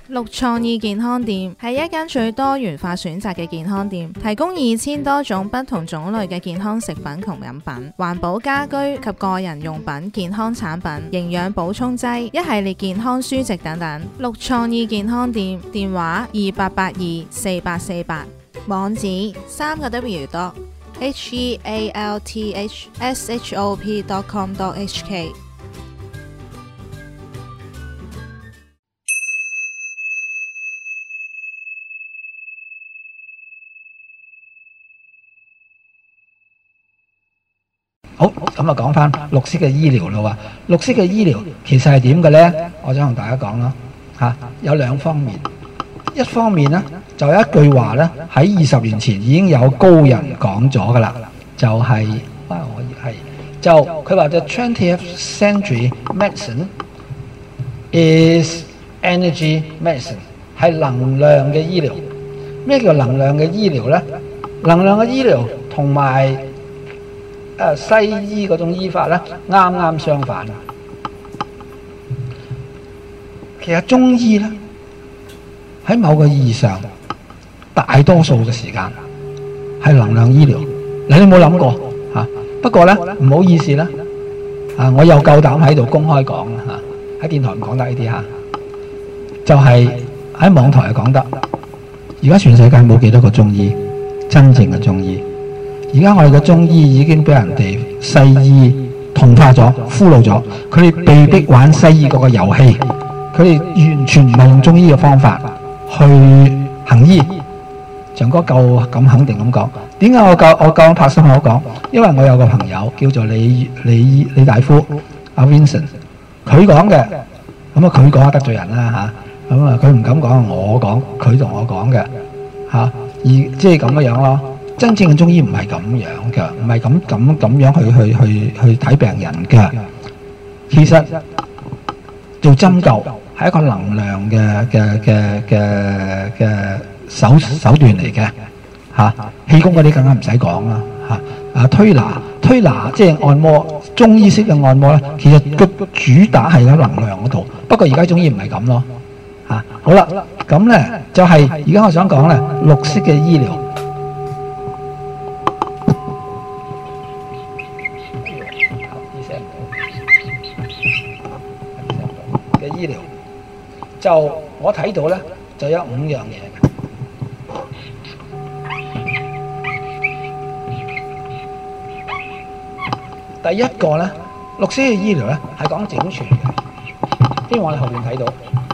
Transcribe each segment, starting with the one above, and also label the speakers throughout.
Speaker 1: 綠創意健康店係一間最多元化選擇嘅健康店，提供2000多種不同種類嘅健康食品同飲品、環保家居及個人用品、健康產品、營養補充劑、一系列健康書籍等等。綠創意健康店電話28824848，網址3個 healthshop.com.hk。
Speaker 2: 好，咁啊講翻綠色嘅醫療咯喎，綠色嘅醫療其實係點嘅呢？我想同大家講啦，有兩方面。一方面呢，就有一句話呢，喺20年前已經有高人講咗噶啦，就係佢話 The 20th century medicine is energy medicine， 係能量嘅醫療。咩叫能量嘅醫療呢？能量嘅醫療同埋西醫嗰種醫法咧，啱啱相反。其實中醫咧，喺某個意義上，大多數嘅時間係能量醫療。你有冇諗過嚇？不過咧，唔好意思啦，我又夠膽喺度公開講啦嚇，喺電台唔講得呢啲嚇，就係喺網台講得。而家全世界冇幾多個中醫，真正嘅中醫。而家我哋嘅中醫已經俾人哋西醫同化咗、俘虜咗，佢哋被逼玩西醫嗰個遊戲，佢哋完全唔係用中醫嘅方法去行醫。長哥夠咁肯定咁講，點解我夠拍心口講？因為我有個朋友叫做李大夫阿 Vincent， 佢講嘅，咁啊佢講得罪人啦嚇，咁啊佢唔敢講，我講，佢同我講嘅嚇，而即係咁樣咯。真正嘅中醫唔係咁樣嘅，唔係咁樣去睇病人嘅。其實做針灸係一個能量嘅手段嚟嘅嚇。氣功嗰啲更加唔使講啦嚇。推拿即係按摩，中醫式嘅按摩咧，其實個主打係喺能量嗰度。不過而家中醫唔係咁咯嚇。好啦，咁咧就係而家我想講咧，綠色嘅醫療。醫療就我睇到咧，就有5樣嘢嘅。第一個咧，綠色嘅醫療咧係講整全嘅，因為我哋後邊睇到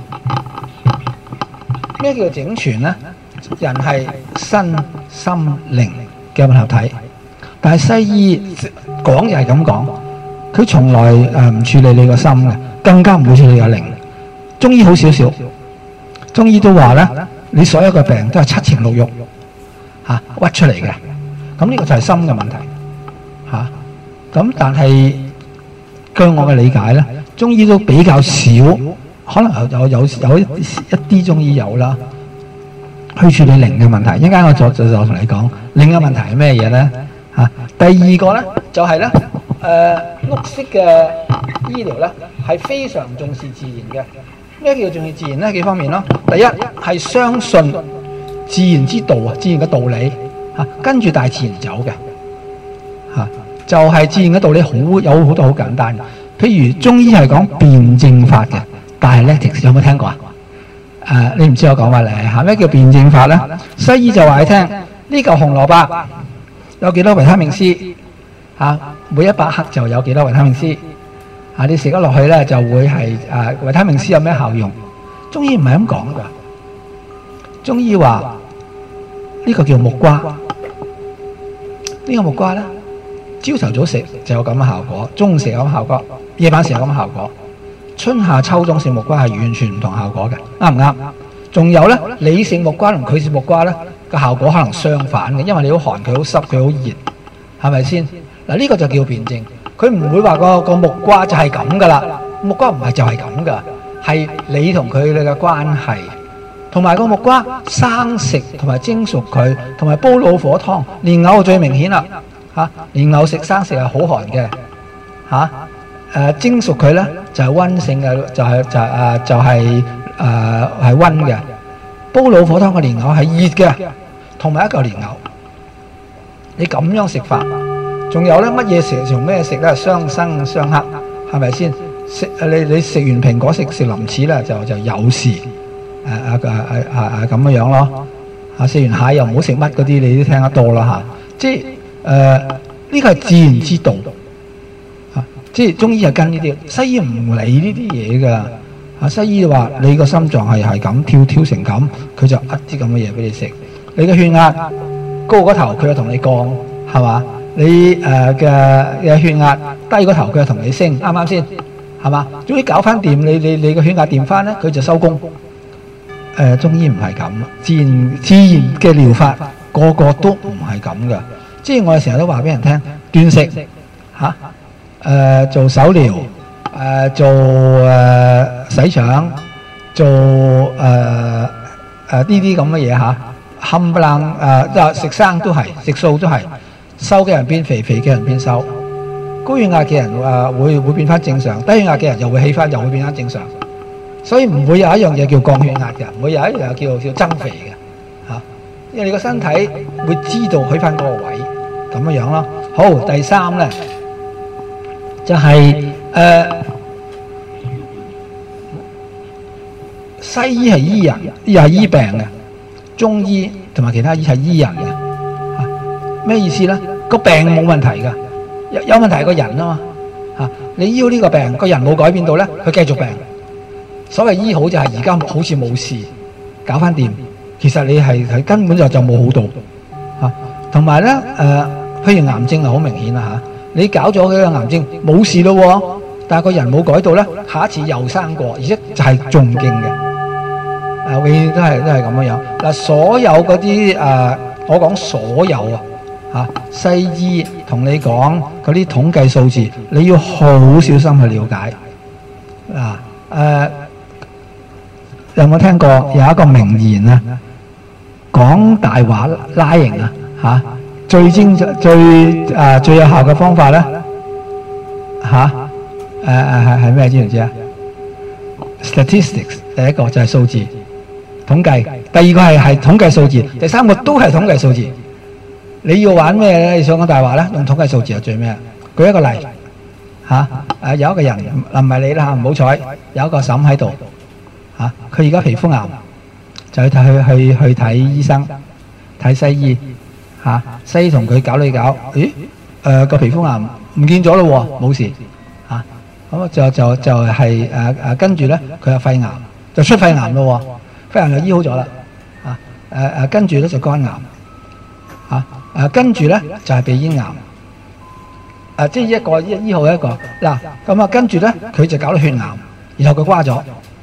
Speaker 2: 咩叫整全咧？人係身心靈嘅混合體，但係西醫講就係咁講，佢從來唔處理你個心嘅，更加唔會處理你個靈。中醫好少少，中醫都話咧，你所有嘅病都係7情6慾屈出嚟嘅。咁呢個就係心嘅問題嚇。咁但係據我嘅理解咧，中醫都比較少，可能有一啲中醫有啦，去處理靈嘅問題。一陣間我就同你講靈嘅問題係咩嘢咧嚇。第二個咧就係咧綠色嘅醫療咧係非常重視自然嘅。咩叫重視自然呢？幾方面咯。第一係相信自然之道啊，自然嘅道理嚇，跟住大自然走嘅嚇，就係自然嘅道理有好多好簡單。譬如中醫係講辯證法嘅 dialectics， 有冇聽過啊？你唔知我講乜嚟嚇？咩叫辯證法咧？西醫就話你聽，呢嚿紅蘿蔔有幾多維他命 C 嚇？每100克就有幾多維他命 C。你食咗落去咧，就會係維他命 C 有咩效用？中醫唔係咁講噶。中醫話呢個叫木瓜，呢個木瓜咧，朝頭早食就有咁嘅效果，中午食有咁效果，夜晚食有咁嘅效果。春夏秋冬食木瓜係完全唔同效果嘅，啱唔啱？仲有咧，你食木瓜同佢食木瓜咧，個效果可能相反嘅，因為你好寒，佢好濕，佢好熱，係咪先？嗱，呢個就叫辯證。佢唔會話個木瓜就係咁噶啦，木瓜唔係就係咁噶，係你同佢哋嘅關係，同埋個木瓜生食同埋蒸熟佢，同埋煲老火湯。蓮藕最明顯啦嚇，蓮藕食生食係好寒嘅嚇，蒸熟佢咧就係溫性嘅，就係係溫嘅，煲老火湯嘅蓮藕係熱嘅，同埋一嚿蓮藕。你咁樣食法，仲有咧乜嘢食從咩食咧？相生相克，係咪先？你食完蘋果食林柿咧，就有事咁樣樣咯。食完蟹又唔好食乜嗰啲，你都聽得多啦嚇。即係呢個係自然之道嚇。即係中醫係跟呢啲，西醫唔理呢啲嘢㗎。西醫話你個心臟係咁跳成咁，佢就啲咁嘅嘢俾你食。你嘅血壓高嗰頭，佢就同你降，係嘛？你嘅血壓低嗰頭，佢就同你升，啱唔啱先？係嘛？總之搞翻掂，你個血壓掂翻咧，佢就收工。中醫唔係咁，自然嘅療法個個都唔係咁噶。即係我哋成日都話俾人聽，斷食做手療，做洗腸，做呢啲咁嘅嘢嚇，冚唪唥就食生都係，食素都係，瘦嘅人變肥，肥嘅人變瘦，高血壓嘅人會變翻正常，低血壓嘅人又會起翻，又會變翻正常。所以唔會有一樣嘢叫降血壓嘅，唔會有一樣叫增肥嘅嚇，因為你個身體會知道去翻嗰個位咁樣樣咯。好，第三咧就係西醫係醫人，又係醫病嘅，中醫同埋其他醫係醫人嘅。咩意思咧？個病冇問題㗎，有問題係個人啊嘛嚇。你醫好呢個病，個人冇改變到咧，佢繼續病。所謂醫好就係而家好似冇事，搞翻掂。其實你係根本就冇好到嚇。同埋咧譬如癌症係好明顯啦嚇，你搞咗佢個癌症冇事咯，但係個人冇改到咧，下一次又生過，而且就係仲勁嘅。永遠都係咁樣樣嗱。所有嗰啲我講所有西醫同你講嗰啲統計數字，你要好小心去了解有冇聽過有一個名言啊？講大話拉型最有效嘅方法咧係咩？知唔知啊 ？Statistics 第一個就係數字統計，第二個係統計數字，第三個都係統計數字。你要玩咩咧？你想講大話咧？用統計數字係最咩？舉一個例有一個人唔係你啦，唔好彩有一個嬸喺度。佢而家皮膚癌，就去睇醫生，睇西醫西醫同佢搞你搞，個皮膚癌唔見咗咯，冇事咁就係跟住咧，佢有肺癌，就出肺癌咯，肺癌就醫好咗啦跟住咧就肝癌跟住咧就係鼻咽癌即係一個醫好一個嗱咁跟住咧佢就搞到血癌，然後佢瓜咗。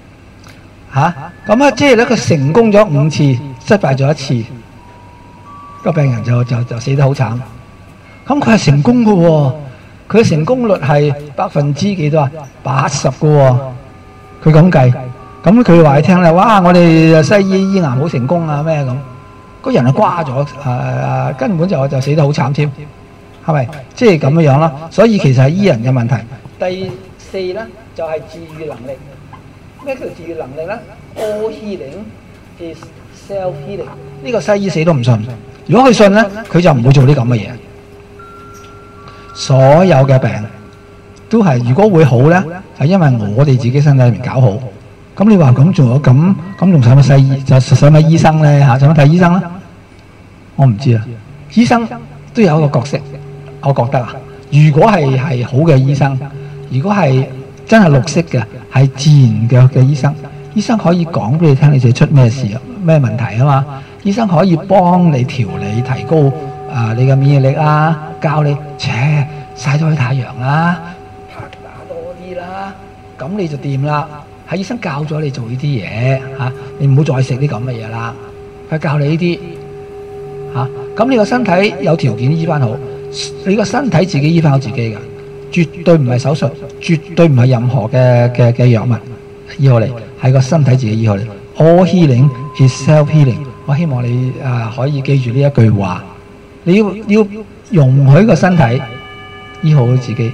Speaker 2: 即係咧，佢成功咗5次，失敗咗1次，個病人就死得好慘。咁佢係成功嘅喎，佢嘅成功率係%幾多啊？80嘅喎，佢咁計。咁佢話你聽咧，哇！我哋西醫醫癌好成功啊咩咁，個人係瓜咗，根本就死得好慘添，係咪？即係咁樣咯。所以其實係醫人嘅問題。第4咧就係治癒能力。咩叫治癒能力咧 ？All healing is self-healing。呢個西醫死都唔信。如果佢信咧，佢就唔會做啲咁嘅嘢。所有嘅病都係，如果會好咧，係因為我哋自己身體裏面搞好。咁你話咁做咗咁仲使乜西醫？就使乜醫生咧嚇？使乜睇醫生咧？我唔知啊。醫生都有一個角色，我覺得如果係好嘅醫生，如果係真係綠色嘅，係自然嘅醫生。醫生可以講俾你聽，你自己出咩事啊，咩問題啊嘛。醫生可以幫你調理，提高你嘅免疫力啊，教你曬多啲太陽啦，拍打多啲啦，咁你就掂啦。係醫生教咗你做呢啲嘢你唔好再食啲咁嘅嘢啦。佢教你呢啲咁你個身體有條件醫翻好，你個身體自己醫翻好自己嘅。絕對唔係手術，絕對唔係任何嘅藥物醫好你，係個身體自己醫好你。All healing is self-healing。我希望你可以記住呢一句話，你要容許個身體醫好自己，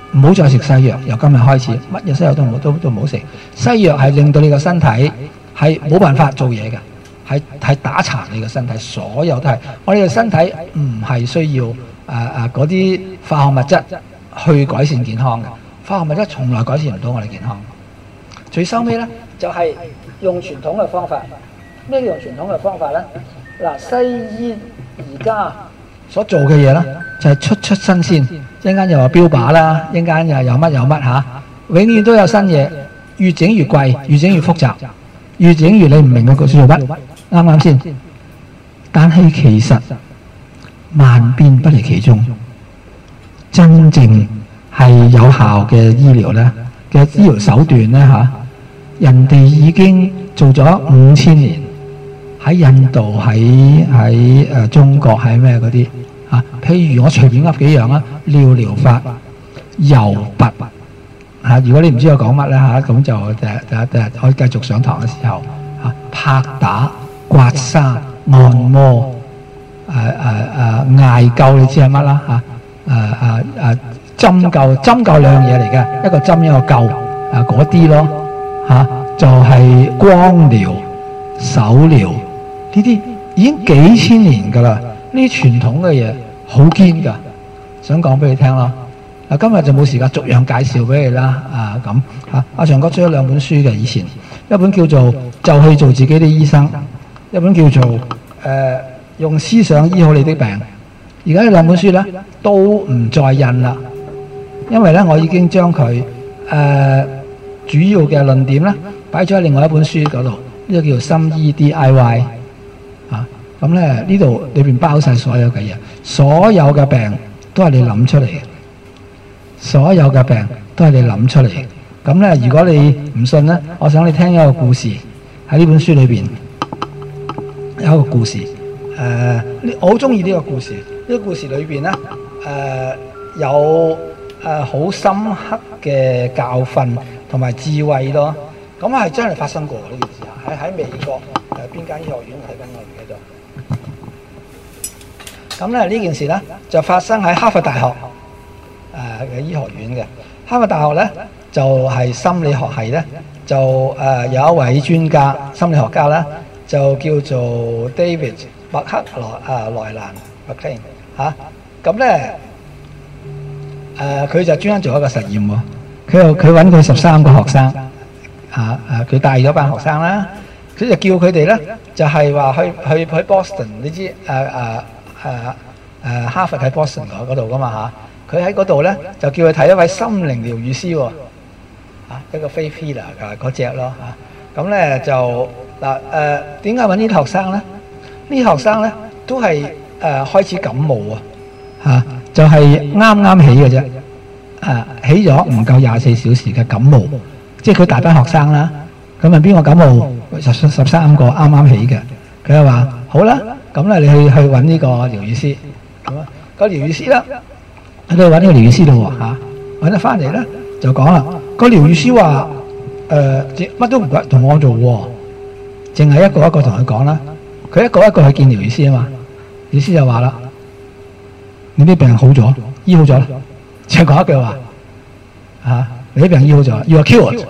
Speaker 2: 唔好再食西藥，由今日開始，乜嘢西藥都唔好食。西藥係令到你個身體係冇辦法做嘢嘅，係打殘你個身體，所有都係。我哋嘅身體唔係需要嗰啲化學物質去改善健康嘅，化學物質從來改善唔到我哋健康。最收尾咧就係用傳統嘅方法。咩叫用傳統嘅方法咧？嗱，西醫而家所做嘅嘢咧，就係出新鮮，一陣間又話標靶啦，一陣間又有乜嚇，永遠都有新嘢，越整越貴，越整越複雜，越整越你唔明佢做乜，啱啱先？但係其實萬變不離其宗，真正係有效嘅醫療咧嘅醫療手段咧人哋已經做咗5000年，喺印度喺中國喺咩嗰啲譬如我隨便噏幾樣啦，尿療法、油拔如果你唔知我講乜咧咁就第日可以繼續上堂嘅時候拍打、刮痧、按摩、艾灸，你知係乜啦針灸兩樣嘢嚟嘅，一個針一個灸嗰啲咯就係光療、手療呢啲已經幾千年㗎啦，呢啲傳統嘅嘢好堅㗎，想講俾你聽咯。今日就冇時間逐樣介紹俾你啦。阿長哥出咗2本書嘅，以前一本叫做就去做自己的醫生，一本叫做用思想醫好你的病。而家呢2本書咧都唔再印啦，因為咧我已經將佢主要嘅論點咧擺咗喺另外一本書嗰度，呢個叫做心醫 DIY 咁咧呢度裏邊包晒所有嘅嘢，所有嘅病都係你諗出嚟嘅，所有嘅病都係你諗出嚟嘅。咁咧如果你唔信咧，我想你聽一個故事，喺呢本書裏邊有一個故事，我好中意呢個故事。呢個故事裏邊咧有好深刻嘅教訓同埋智慧咯。咁係真係發生過呢件事喺美國邊間醫學院睇緊我唔記得咗。咁咧呢件事咧就發生喺哈佛大學嘅醫學院嘅。哈佛大學咧就係心理學系咧就有一位專家心理學家咧就叫做 David 麥克萊蘭 McLean 咁咧佢就專登做一個實驗喎。佢揾佢13個學生佢帶咗班學生啦，佢就叫佢哋咧就係話去 Boston， 你知哈佛喺 Boston 嗰度噶嘛佢喺嗰度咧就叫佢睇一位心靈療癒師喎，一個 Faith Healer 嗰隻咯咁咧就點解揾呢啲學生咧？呢啲學生咧都係開始感冒就係啱起嘅啫，起咗唔夠24小時嘅感冒，即係佢大班學生啦。咁邊個感冒？13個啱起嘅。佢就話好啦，咁咧你去揾呢個療癒師。咁個療癒師啦，去揾呢個療癒師咯揾得翻嚟咧就講啦。個療癒師話乜都唔同我做喎，淨係一個一個同佢講啦。佢一個一個去見療癒師啊嘛。療癒師就話啦：你啲病好咗，醫好咗啦。就講一句話你啲病醫好咗 ，you are cured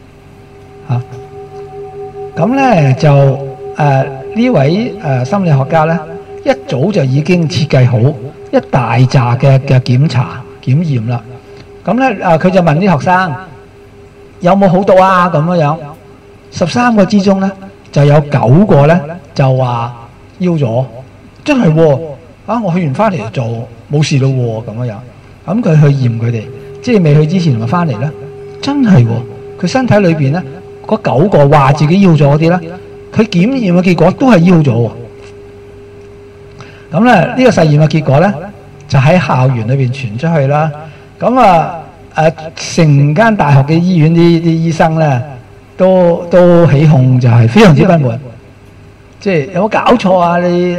Speaker 2: 咁咧就呢位心理學家咧一早就已經設計好一大紮嘅檢查檢驗啦。咁咧佢就問啲學生有冇好到咁樣13個之中咧就有9個咧就話醫咗，真係我去完翻嚟就做冇事咯咁樣。咁佢去驗佢哋，即係未去之前咪翻嚟咧，真係佢身體裏邊咧嗰9個話自己醫好咗嗰啲咧，佢檢驗嘅結果都係醫好咗。咁咧呢個實驗嘅結果咧就喺校園裏邊傳出去啦。咁成間大學嘅醫院啲醫生咧都起哄，就係非常之不滿，即係有冇搞錯啊？你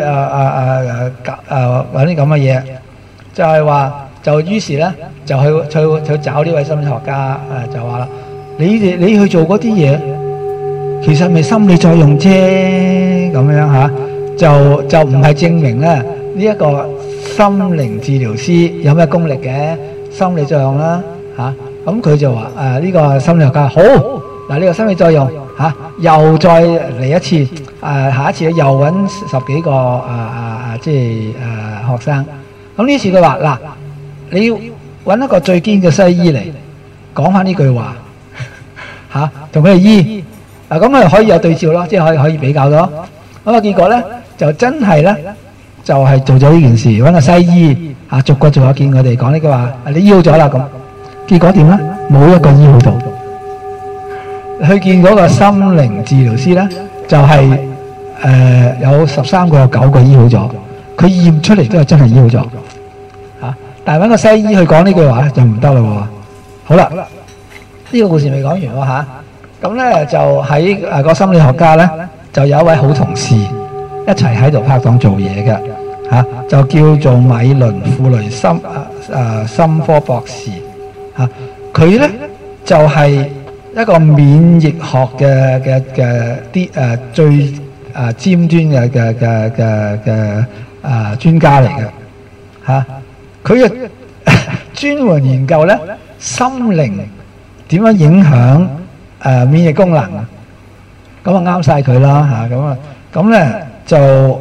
Speaker 2: 揾啲咁嘅嘢，就係話。就於是咧，就去找呢位心理學家，就話啦：你去做嗰啲嘢，其實咪心理作用啫，咁樣就唔係證明咧呢一個心靈治療師有咩功力嘅心理作用啦， 嚇。咁佢就話呢個心理學家好嗱，呢個心理作用嚇，又再嚟一次下一次又揾10幾個即係學生。咁呢次佢話嗱，你要揾一個最堅嘅西醫嚟講翻呢句話嚇，同佢哋醫咁咪可以有對照咯，即係可以比較咯。咁結果咧就真係咧就係做咗呢件事，揾個西醫逐個見我哋講呢句話，你醫好咗啦咁。結果點咧？冇一個醫好到。去見嗰個心靈治療師咧，就係有13個有9個醫好咗，佢驗出嚟都係真係醫好咗嚇。但係揾個西醫去講呢句話咧就唔得咯喎。好啦，呢個故事未講完喎嚇。咁咧就喺個心理學家咧就有一位好同事一齊喺度拍檔做嘢嘅嚇，就叫做米倫庫雷心科博士嚇。佢咧就係一個免疫學嘅啲最尖端嘅專家嚟嘅嚇。佢專門研究咧心靈點樣影響免疫功能，咁啱晒佢啦嚇。咁咧就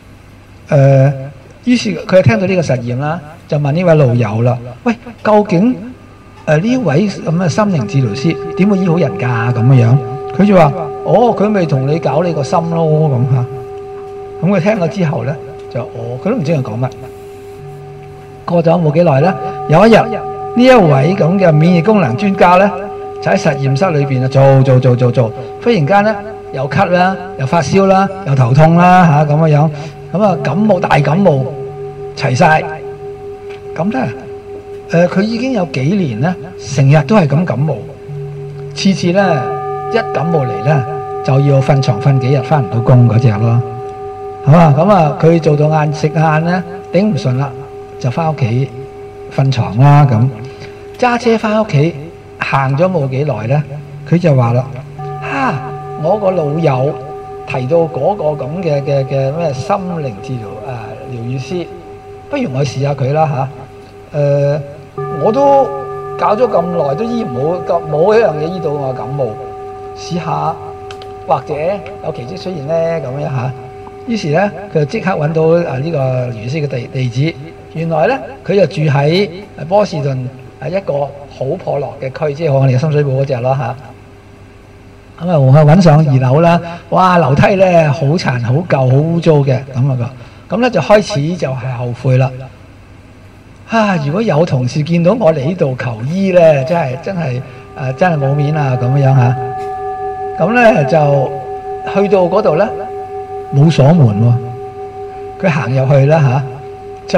Speaker 2: 於是佢聽到呢個實驗啦，就問呢位老友啦：喂，究竟呢位咁嘅心靈治療師點會醫好人㗎？咁樣佢就話：佢咪同你搞你個心咯咁嚇。咁佢聽咗之後咧，就佢都唔知佢講乜。過咗冇幾耐咧，有一日呢一位咁嘅免疫功能專家咧，就喺實驗室裏邊做，忽然間咧又咳啦，又發燒啦，又頭痛啦咁樣，咁大感冒齊晒。咁咧佢已經有幾年咧，成日都係咁感冒，次次咧一感冒嚟咧就要瞓床瞓幾日，翻唔到工嗰隻咯。好啊，佢做到食晏咧頂唔順啦，就翻屋企瞓床啦。咁揸車翻屋企行咗冇幾耐咧，佢就話啦：我個老友提到嗰個咁嘅咩心靈治療療癒師，不如我試下佢啦嚇。我都搞咗咁耐都醫唔好，冇一樣嘢醫到我感冒，試下或者有奇蹟出現咧咁樣嚇。於是咧佢就即刻揾到呢個療癒師嘅地址。原來咧佢就住喺波士頓一個好破落嘅區，即係我哋嘅深水埗嗰隻咯嚇。咁啊揾上2樓啦，哇，樓梯咧好殘好舊好污糟嘅咁咧就開始就係後悔啦。如果有同事見到我嚟呢度求醫咧，真係冇面啊咁樣嚇。咁咧就去到嗰度咧冇鎖門喎，佢行入去啦嚇，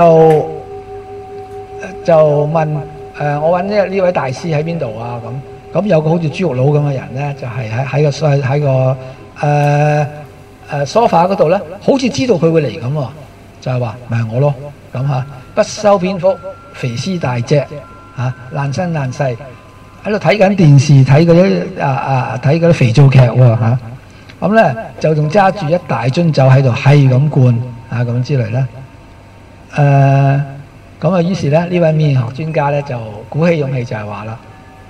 Speaker 2: 就問我揾呢位大師喺邊度啊咁有個好似豬肉佬咁嘅人咧，就係喺個梳化嗰度咧，好似知道佢會嚟咁喎，就係話咪係我咯咁嚇。不修邊幅，肥屍大隻爛身爛世，喺度睇緊電視，睇嗰啲肥皂劇喎嚇。咁咧就仲揸住一大樽酒喺度係咁灌咁之類咧。咁於是咧呢位免疫學專家咧就鼓起勇氣就係話啦：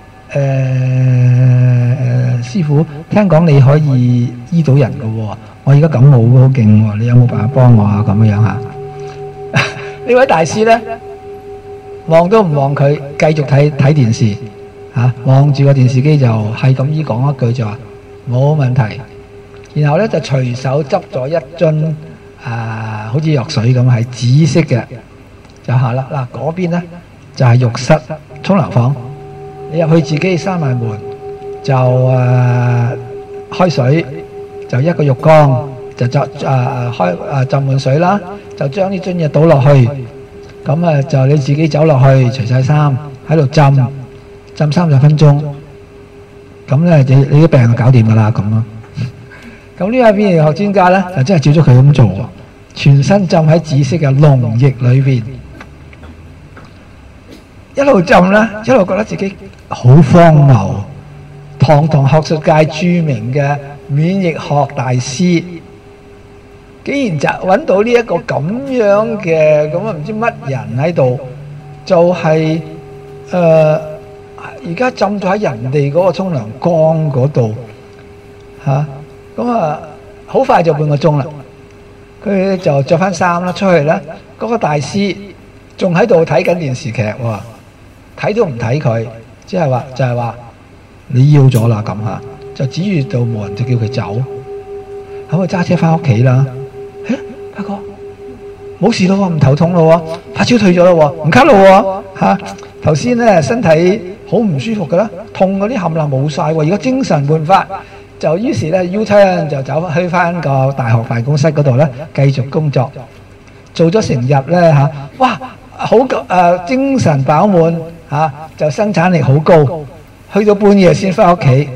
Speaker 2: 師傅，聽講你可以醫到人㗎喎，我而家感冒好勁喎，你有冇辦法幫我啊？咁樣嚇。呢位大師咧望都唔望佢，繼續睇電視望住個電視機就係咁依講一句就話冇問題，然後咧就隨手執咗一樽好似藥水咁係紫色嘅，就下啦。嗱，嗰邊咧就係浴室沖涼房，你入去自己閂埋門就開水，就一個浴缸就浸滿水啦，就將呢樽嘢倒落去，咁就你自己走落去除晒衫喺度浸30分鐘，咁咧你啲病就搞掂噶啦咁咯。咁呢位免疫學專家咧就真係照咗佢咁做，全身浸喺紫色嘅膿液裏邊，一路浸咧一路覺得自己好荒謬。堂學術界著名嘅免疫學大師，竟然就揾到呢一個咁樣嘅唔知乜人喺度，就係而家浸咗喺人哋嗰個沖涼缸嗰度嚇，咁啊好快就半個鐘啦。佢就着翻衫啦，出去啦。嗰個大師仲喺度睇緊電視劇喎，睇都唔睇佢，即係話就係話你要咗啦咁嚇，就指住道門就叫佢走，咁啊揸車翻屋企啦。發覺冇事咯喎，唔頭痛咯喎，發燒退咗咯喎，唔咳咯喎嚇。頭先咧身體好唔舒服噶啦，痛嗰啲冚唪唥冇晒喎，而家精神煥發。就於是咧 U-turn 就走去翻個大學辦公室嗰度咧，繼續工作，做咗成日咧嚇，哇好精神飽滿嚇，就生產力好高，去到半夜先翻屋企。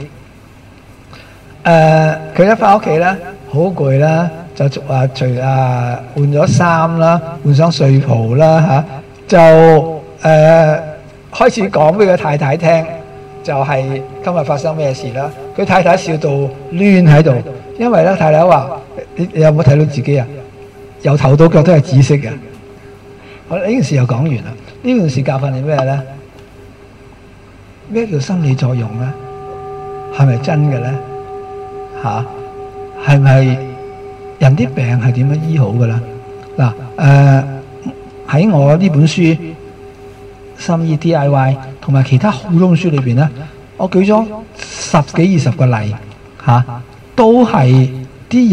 Speaker 2: 佢一翻屋企咧，好攰啦，就換咗衫啦，換上睡袍啦嚇，就開始講俾佢太太聽。就係今日發生咩事啦？佢太太笑到攣喺度，因為咧太太話：你有冇睇到自己啊？由頭到腳都係紫色嘅。好啦，呢件事又講完啦。呢件事教訓你咩咧？咩叫心理作用咧？係咪真嘅咧？嚇，係咪人啲病係點樣醫好嘅啦？嗱，喺我呢本書。心醫 DIY 同埋其他好多本書裏邊咧，我舉咗10幾20個例嚇，都係啲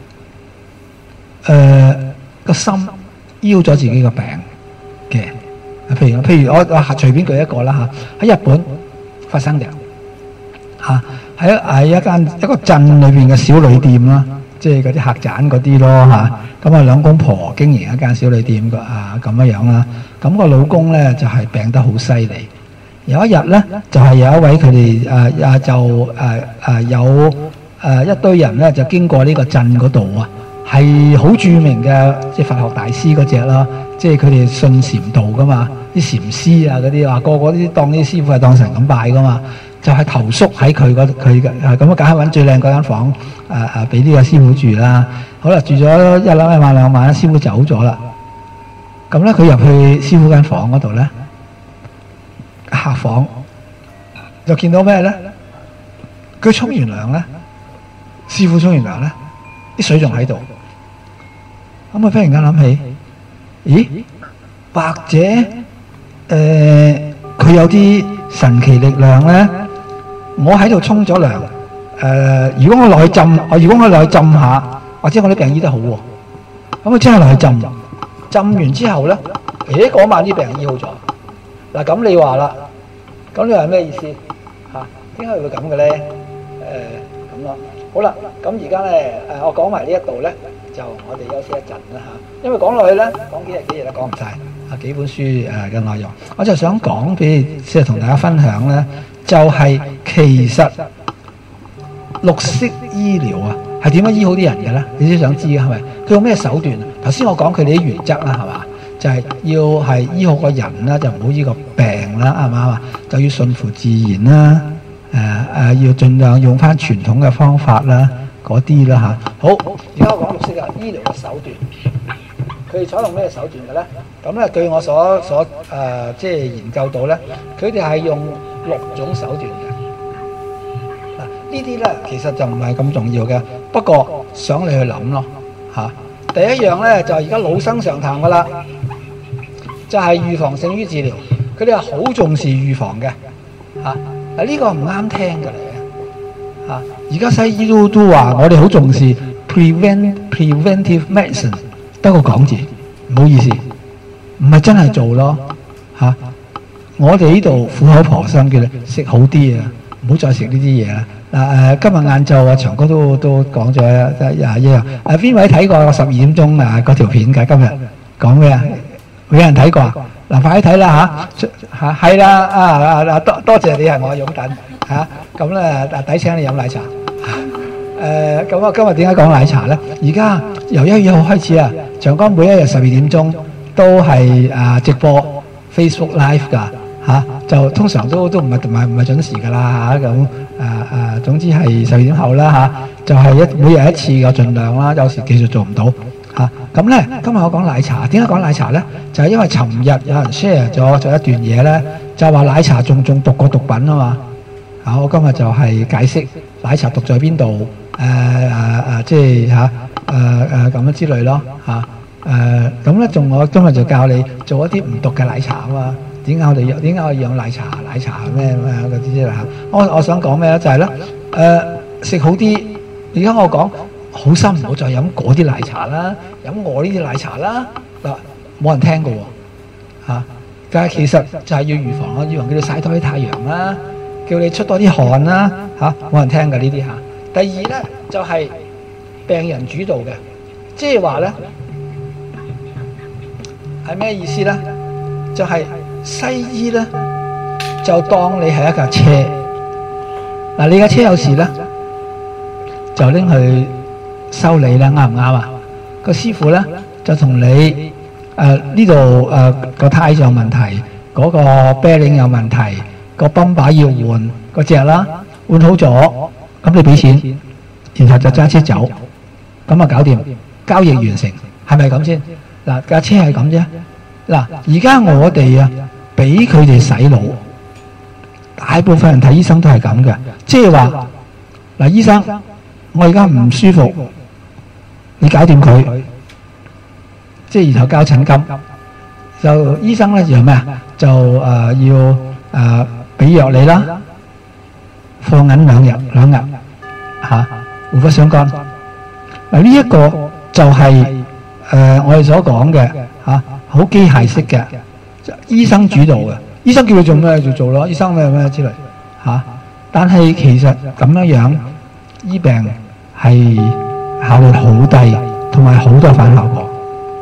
Speaker 2: 人個心醫咗自己個病嘅。譬如我隨便舉一個啦嚇，喺日本發生嘅嚇，喺一個鎮裏邊嘅小旅店啦，即係嗰啲客棧嗰啲咯嚇。咁啊兩公婆經營一間小旅店咁樣啦。咁個老公咧就係病得好犀利。有一日咧，就係有一位佢哋有一堆人咧就經過呢個鎮嗰度啊，係好著名嘅即係佛學大師嗰隻啦，即係佢哋信禪道噶嘛，啲禪師啊嗰啲話個個啲當啲師傅係當神咁拜噶嘛，就係投宿喺佢嘅咁啊，梗係揾最靚嗰間房俾呢個師傅住啦。好啦，住咗一晚兩晚，師傅走咗啦。咁咧，佢入去師傅間房嗰度咧，客房就見到咩咧？佢沖完涼咧，師傅沖完涼咧，啲水仲喺度。咁啊，忽然間諗起，咦？或者佢有啲神奇力量咧？我喺度沖咗涼，如果我落去浸下，或者我啲病醫得好喎。咁佢真係落去浸。浸完之後咧，嗰晚啲病醫好咗。嗱，咁你話啦，咁你話咩意思嚇？點解會咁嘅咧？咁咯。好啦，咁而家咧我講埋呢一度咧，就我哋休息一陣啦嚇。因為講落去咧，講幾日都講唔晒幾本書嘅內容。我就想講俾即係同大家分享咧，就係其實綠色醫療啊，係點樣醫好啲人嘅咧？你都想知嘅係咪？佢用咩手段？頭先我講佢哋啲原則啦，係嘛？就係要係醫好個人啦，就唔好醫個病啦，啱唔啱啊？就要順乎自然啦，要盡量用翻傳統嘅方法啦，嗰啲啦嚇。好，而家我講綠色嘅醫療嘅手段，佢哋採用咩手段嘅咧？咁咧，據我所即係研究到咧，佢哋係用6種手段嘅。呢啲咧其實就唔係咁重要嘅，不過想你去諗咯嚇。第一樣咧就係而家老生常談噶啦，就係預防勝於治療。佢哋係好重視預防嘅嚇。呢個唔啱聽嘅嚟嘅嚇。而家西醫都話我哋好重視 preventive medicine， 得個講字，唔好意思，唔係真係做咯嚇。我哋呢度苦口婆心叫你食好啲啊，唔好再食呢啲嘢啦。今日晏晝啊，長哥都講咗一樣。邊位睇過12點鐘嗰條片㗎？今日講咩啊？有人睇過啊？嗱，快啲睇啦嚇！係啦多謝你係我擁躉嚇。咁咧抵請你飲奶茶。咁我今日點解講奶茶咧？而家由1月1號開始啊，長哥每一日12點鐘都係直播 Facebook Live 㗎嚇。就通常都唔係準時㗎啦嚇。咁總之係12點後啦嚇，就係每日一次嘅盡量啦，有時技術做唔到嚇。咁咧今日我講奶茶，點解講奶茶咧？就係因為尋日有人 share 咗一段嘢咧， 就話奶茶仲毒過毒品啊嘛。我今日就係解釋奶茶毒在邊度，即係咁樣之類咯嚇。咁咧我今日就教你做一啲唔毒嘅奶茶啊嘛。點解我要飲奶茶咩嗰啲啫嚇？我想講咩咧？就係咧食好啲。而家我講好心唔好再飲嗰啲奶茶啦，飲我呢啲奶茶啦嗱，冇人聽過喎嚇。但係其實就係要預防咯，預防叫你曬多啲太陽啦，叫你出多啲汗啦嚇，冇人聽㗎呢啲嚇。第二咧就係病人主導嘅，即係話咧係咩意思咧？就係西醫咧就當你係一架車嗱，你架車有事咧就拎去修理啦，啱唔啱啊？個師傅咧就同你呢度個胎有問題，嗰個 bearing 有問題，個泵把要換嗰隻啦，換好咗，咁你俾錢，然後就揸車走，咁啊搞掂，交易完成，係咪咁先？嗱，架車係咁啫。嗱，而家我哋啊俾佢哋洗腦，大部分人睇醫生都係咁嘅，即係話嗱，醫生我而家唔舒服，你搞掂佢，即係然後交診金。就醫生咧就咩啊？就要俾藥你啦，放銀兩日嚇，互不相干。嗱，呢一個就係我哋所講嘅嚇，好機械式嘅，醫生主導嘅，醫生叫佢做咩就做咯，醫生咩之類嚇。但係其實咁樣醫病係效率好低，同埋好多反效果。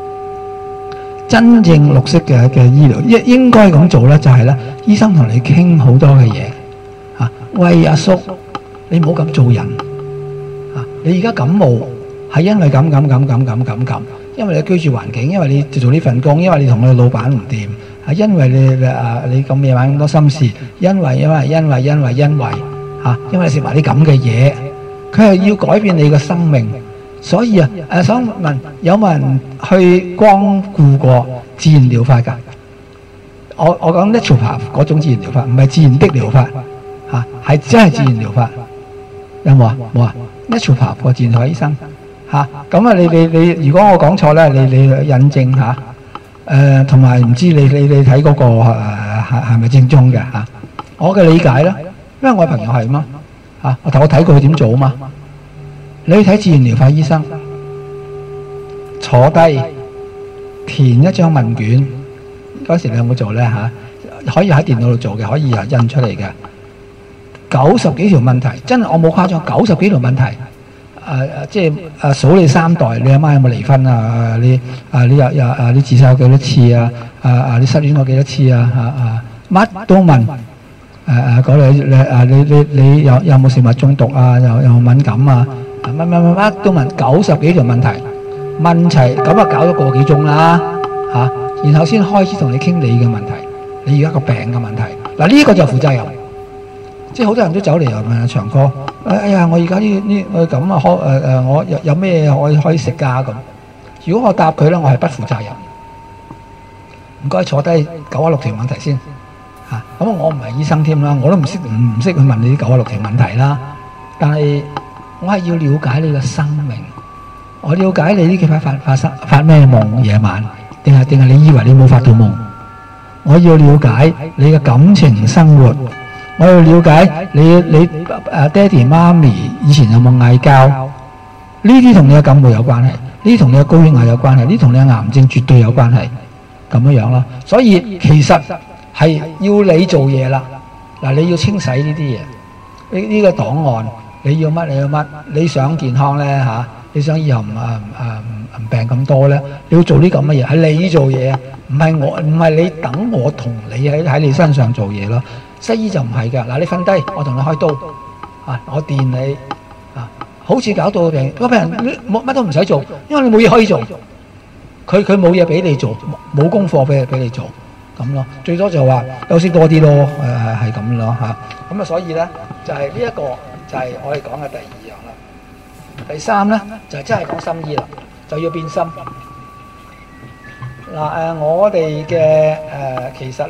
Speaker 2: 真正綠色嘅醫療應該咁做咧，就係咧，醫生同你傾好多嘅嘢嚇。喂，阿叔，你唔好咁做人嚇。你而家感冒係因為咁，因為你居住環境，因為你做呢份工，因為你同你老闆唔掂，係因為你咁夜晚咁多心事，因為嚇，因為你食埋啲咁嘅嘢，佢係要改變你嘅生命。所以想問有冇人去光顧過自然療法㗎？我講 naturopath 嗰種自然療法，唔係自然的療法嚇，係真係自然療法。有冇啊？冇啊 ！naturopath 個自然療法醫生嚇，咁啊你如果我講錯咧，你引證嚇。同埋唔知你睇嗰個係咪正宗嘅嚇？我嘅理解咧，因為我朋友係嘛嚇，我睇過佢點做啊嘛。你去睇自然療法醫生，坐低填一張問卷，嗰時你有冇做呢嚇？可以喺電腦度做嘅，可以印出嚟嘅。90幾條問題，真係我冇誇張，90幾條問題。即係數你3代，你阿媽有冇離婚啊？你自殺有幾多次啊？你失戀過幾多次啊？乜都問。嗰類你有冇食物中毒啊？有冇敏感啊？乜都問90幾條問題，問齊咁啊，搞咗個幾鐘啦嚇，然後先開始同你傾你嘅問題，你而家個病嘅問題。嗱，呢個就負責任，即係好多人都走嚟又問長哥，哎呀，我而家我咁啊，我有咩可以食㗎咁？如果我答佢咧，我係不負責任。唔該，坐低96條問題先嚇。咁我唔係醫生添啦，我都唔識去問你啲96條問題啦。但係我係要了解你嘅生命，我了解你呢幾發咩夢夜晚，定係你以為你冇發到夢？我要了解你嘅感情生活，我要了解你爹哋媽咪以前有冇嗌交？呢啲同你嘅感冒有關係，呢啲同你嘅高血壓有關係，呢啲同你嘅癌症絕對有關係，咁樣咯。所以其實係要你做嘢啦。嗱，你要清洗呢啲嘢，呢個檔案。你要乜？你想健康咧嚇？你想以後唔病咁多咧？你要做啲咁嘅嘢，係你做嘢啊，唔係你等我同你喺你身上做嘢咯。西醫就唔係㗎。嗱，你瞓低，我同你開刀啊，我電你啊，好似搞到病人乜都唔使做，因為你冇嘢可以做，佢冇嘢俾你做，冇功課俾你做咁咯。最多就話休息多啲咯，係咁咯嚇。咁啊，所以咧就係呢一個。就係我哋講嘅第2樣啦。第3咧就係真係講心醫啦，就要變心。嗱我哋嘅其實咧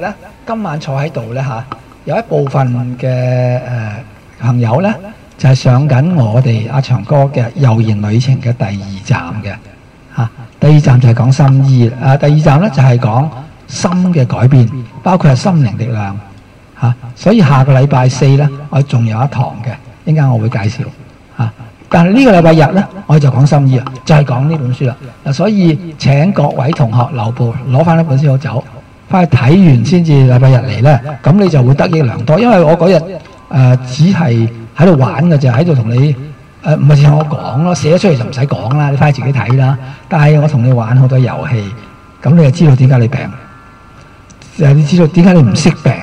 Speaker 2: 今晚坐喺度呢，有一部分嘅朋友呢，就係上緊我哋阿長哥嘅悠然旅程嘅第2站嘅第2站就係講心意，第2站呢，就係講心嘅改變，包括係心靈力量所以下個禮拜4呢，我仲有一堂嘅，一陣間我會介紹但係呢個禮拜日呢，我哋就講心意啊，就係講呢本書啦。所以請各位同學留步，攞翻呢本書好走，翻去睇完先至禮拜日嚟呢，咁你就會得益良多。因為我嗰日只係喺度玩嘅，就喺度同你唔係似我講咯，寫咗出嚟就唔使講啦，你翻去自己睇啦。但係我同你玩好多遊戲，咁你就知道點解你病，你知道點解你唔識病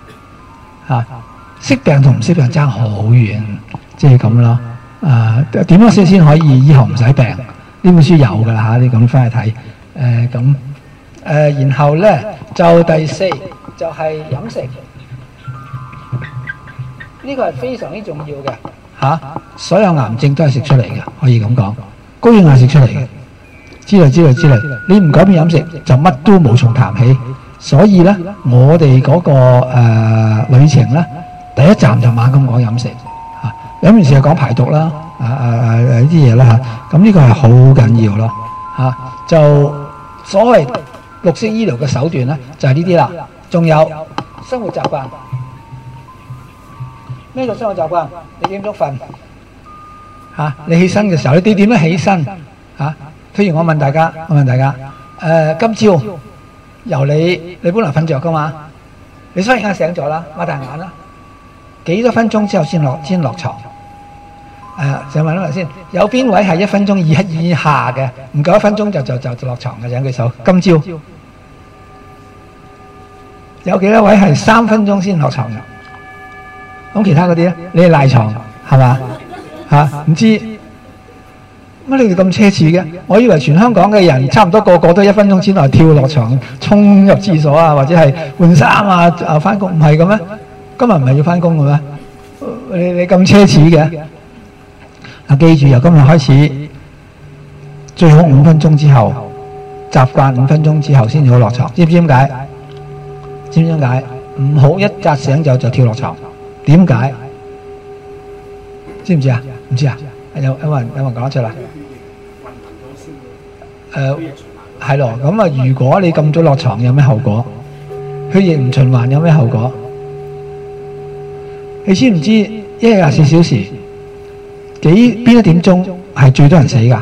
Speaker 2: 識病同唔識病爭好遠，即係咁咯。點樣先可以以後唔使病？呢本書有㗎啦你咁翻去睇。然後呢，就第4就係飲食，呢個係非常之重要嘅所有癌症都係食出嚟嘅，可以咁講。高血壓食出嚟嘅，之類。你唔改變飲食，就乜都無從談起。所以呢，我哋嗰個旅程呢，第1站就猛咁講飲食。飲完時就講排毒啦，呢啲嘢啦咁呢個係好緊要咯就所謂綠色醫療嘅手段咧，就係呢啲啦。仲有生活習慣，咩叫生活習慣？你點鐘瞓你起身嘅時候，你點樣起身譬如我問大家，今朝由你本來瞓着噶嘛，你忽然間醒咗啦，擘大眼啦，幾多分鐘之後先落床？想問一問先，有邊位係1分鐘以下嘅？唔夠1分鐘就落床嘅，請舉手。今朝有幾多位係3分鐘先落床嘅？咁其他嗰啲咧，你係賴床係嘛？唔知乜你哋咁奢侈嘅？我以為全香港嘅人差唔多個個都1分鐘之內跳落床，衝入廁所或者係換衫返工，唔係嘅咩？今日唔係要返工嘅咩？你咁奢侈嘅？記住由今日開始，最好5分鐘之後，習慣5分鐘之後先至好落床。知唔知點解？唔好一扎醒就跳落床。點解？知唔知啊？唔知啊？有人講出嚟？係咯。咁如果你咁早落床，有咩後果？血液唔循環有咩後果？你知唔知1日24小時？邊一點鐘係最多人死㗎？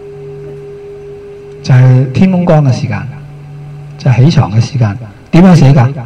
Speaker 2: 就係天蒙光嘅時間，就係起床嘅時間。點樣死㗎？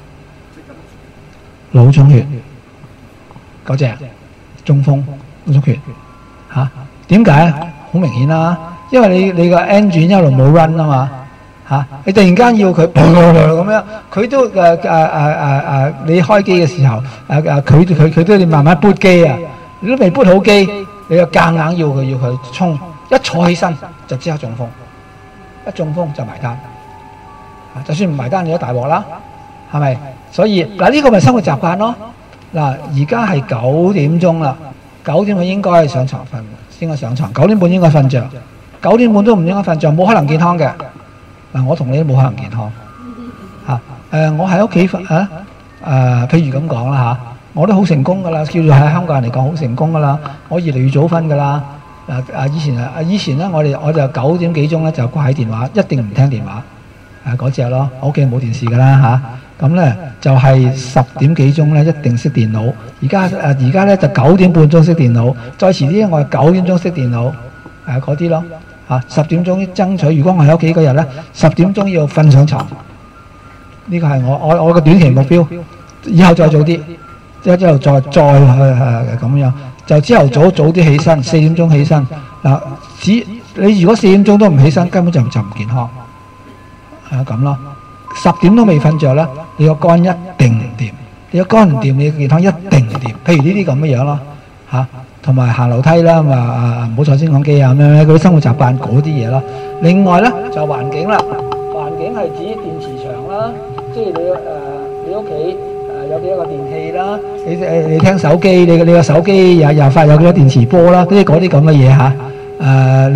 Speaker 2: 腦充血嗰隻中風腦充血點解？好明顯啦，因為你個 engine 一路冇 run 啊嘛你突然間要佢咁樣，佢都你開機嘅時候佢都要慢慢 boot 機啊。你都未 boot 好機，你又夾硬要佢衝，一坐起身就即刻中風，一中風就埋單。就算唔埋單，你都大鑊啦，係咪？所以呢個咪生活習慣咯。而家係9點鐘啦，9點佢應該上床瞓，應該上床。9點半應該瞓着，9點半都唔應該瞓着，冇可能健康嘅。我同你都冇可能健康我喺屋企瞓譬如咁講啦我都好成功噶啦，叫做喺香港人嚟講好成功噶啦。我越嚟越早瞓噶啦。以前咧，我就9點幾鐘咧就掛起電話，一定唔聽電話。嗰隻咯，我屋企冇電視噶啦咁咧就係10點幾鐘咧一定熄電腦。而家咧就9點半鐘熄電腦，再遲啲我係9點鐘熄電腦。嗰啲咯10點鐘爭取。如果我喺屋企嗰日咧，10點鐘要瞓上床。呢個係我個短期目標。以後再早啲。之後再去咁樣，就朝頭早啲起身，4點鐘起身你如果4點鐘都唔起身，根本就唔健康咁咯。10點都未瞓着啦，你個肝一定唔掂，你個肝唔掂，你個健康一定唔掂。譬如呢啲咁嘅樣咯同埋行樓梯啦，唔好坐升降機啊咁樣嗰啲生活習慣嗰啲嘢咯。另外咧就環境啦，環境係指電磁場啦，即係你屋企。有幾多個電器啦？你聽手機，你個手機又發有幾多電磁波啦？嗰啲咁嘅嘢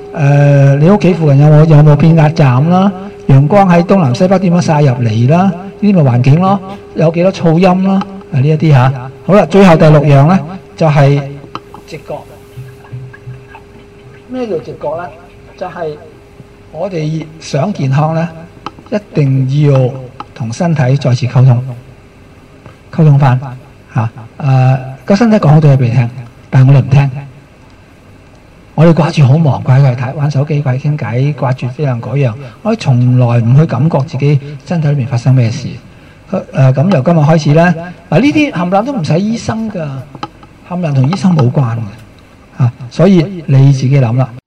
Speaker 2: 你屋企附近有冇變壓站啦？陽光喺東南西北點樣曬入嚟啦？ 呢啲咪環境咯，有幾多噪音咯，呢一啲嚇。好啦，最後第6樣咧就係直覺。咩叫直覺咧？就係我哋想健康咧，一定要同身體再次溝通翻嚇。個身體講好多嘢俾你聽，但係我哋唔聽。我哋掛住好忙，掛住睇玩手機，掛住傾偈，掛住呢樣嗰樣，我哋從來唔去感覺自己身體裏面發生咩事。咁由今日開始咧，呢啲冚唪唥都唔使醫生㗎，冚唪唥同醫生冇關嘅嚇，所以你自己諗啦。